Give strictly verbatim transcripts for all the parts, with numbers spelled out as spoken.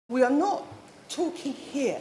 We are not talking here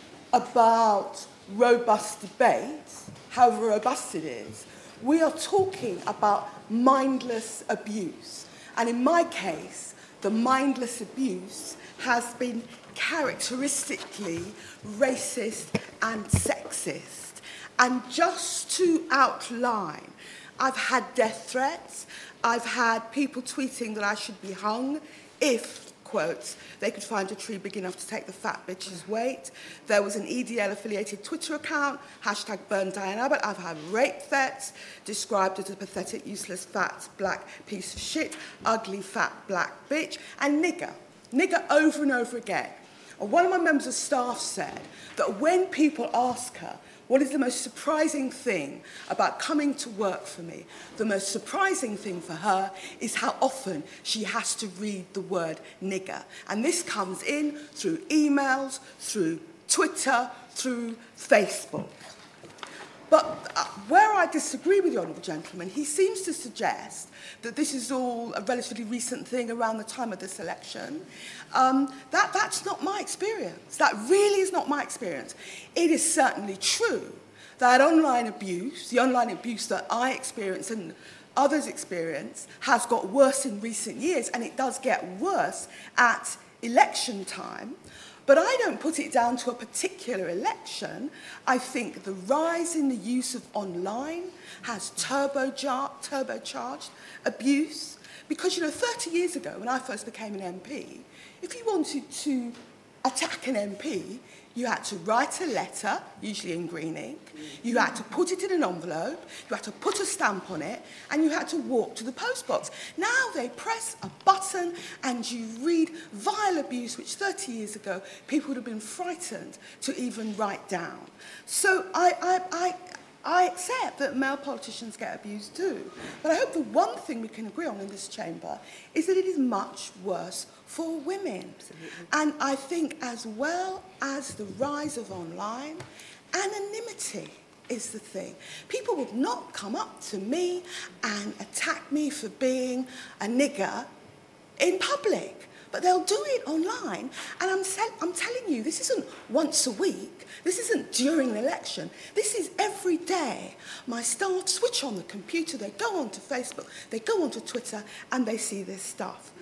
about robust debate, however robust it is. We are talking about mindless abuse. And in my case, the mindless abuse has been characteristically racist and sexist. And just to outline, I've had death threats. I've had people tweeting that I should be hung if, quotes, they could find a tree big enough to take the fat bitch's weight. There was an E D L-affiliated Twitter account, hashtag burn Diane Abbott. I've had rape threats, described as a pathetic, useless, fat, black piece of shit, ugly, fat, black bitch, and nigger. Nigger over and over again. And one of my members of staff said that when people ask her, what is the most surprising thing about coming to work for me? The most surprising thing for her is how often she has to read the word nigger. And this comes in through emails, through Twitter, through Facebook. But uh, where I disagree with the Honourable Gentleman, he seems to suggest that this is all a relatively recent thing around the time of this election. Um, that, that's not my experience. That really is not my experience. It is certainly true that online abuse, the online abuse that I experience and others experience, has got worse in recent years, and it does get worse at election time. But I don't put it down to a particular election. I think the rise in the use of online has turbojar- turbocharged abuse. Because, you know, thirty years ago, when I first became an M P, if you wanted to attack an M P, you had to write a letter, usually in green ink, you had to put it in an envelope, you had to put a stamp on it, and you had to walk to the post box. Now they press a button and you read vile abuse, which thirty years ago people would have been frightened to even write down. So I, I, I, I accept that male politicians get abused too. But I hope the one thing we can agree on in this chamber is that it is much worse for women. Absolutely. And I think as well as the rise of online, anonymity is the thing. People would not come up to me and attack me for being a nigger in public, but they'll do it online. And I'm, I'm telling you, this isn't once a week. This isn't during an election. This is every day. My staff switch on the computer, they go onto Facebook, they go onto Twitter, and they see this stuff.